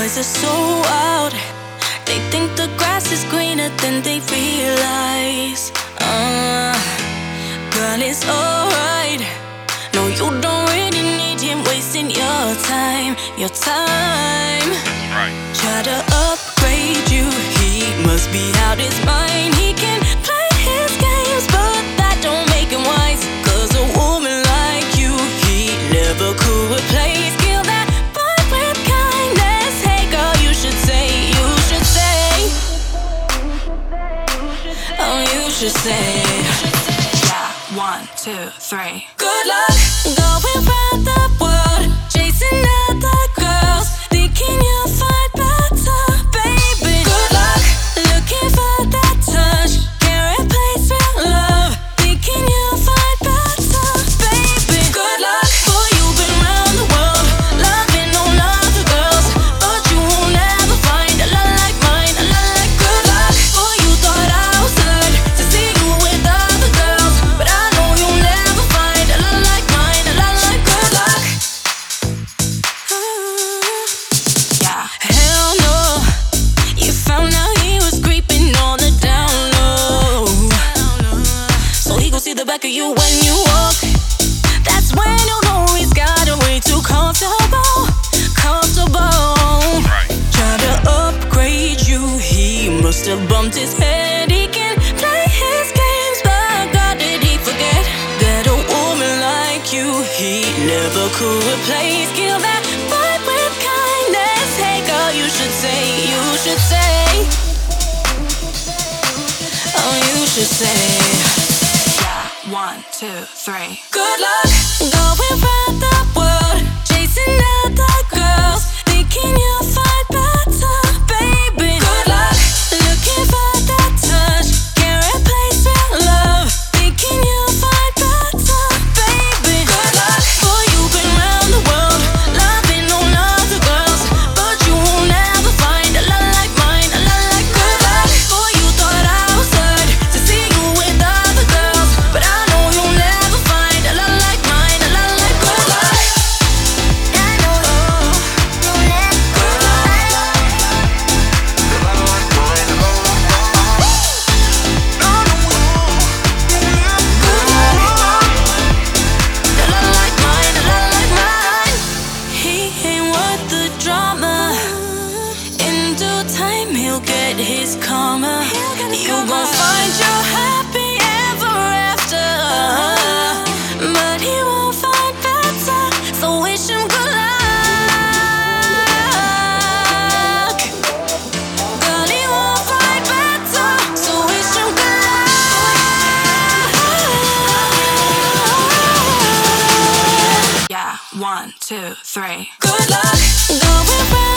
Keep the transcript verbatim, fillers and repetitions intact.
Boys are so wild. They think the grass is greener than they realize. Uh, girl, it's alright. No, you don't really need him wasting your time, your time. Right. Try to upgrade you, he must be out his mind. He can play his games, but that don't make him wise. Cause a woman like you, he never could replace. Kill that boy with kindness. Hey girl, you should say, you should say, oh, you should say, yeah, one, two, three. Good luck going round the world, chasing other girls, thinking you'll find better, baby. Good luck looking for that touch, can't replace real love, thinking you'll find better, baby. Good luck, boy, you've been round the world, loving on other girls, but you won't ever find a love like mine, a love like. Good luck, boy, you thought I was good to see you with other girls, but I know you'll never find a love like mine, a love like. Good luck. Yeah, hell no. You found out he was creeping on the down low, so he gon' see the back of you when you walk. That's when you know he's got a way too comfortable, comfortable. Right. Try to upgrade you, he must have bumped his head. He can play his games, but God, did he forget that a woman like you, he never could replace. Kill that boy with kindness. Hey girl, you should say, you should say, oh, you should say, yeah, one, two, three. Good luck going round the world, chasing other girls, thinking you'll find better, baby. Good luck looking for that touch, can't replace real love, thinking you'll find better, baby. Good luck, boy, you've been round the world, loving on other girls, but you won't ever find a love like mine, a love like. Good luck, boy, you thought I was good to see you with other girls, but I know you'll never find a love like mine, a love like. Good luck, I know you'll never. Good luck, a love like mine, a love like mine. He ain't worth the drama. In due time, he'll get his karma. You gon' find your happy ever after, but he won't find better. So wish him good luck. Girl, he won't find better. So wish him good luck. Yeah, one, two, three. Good luck going round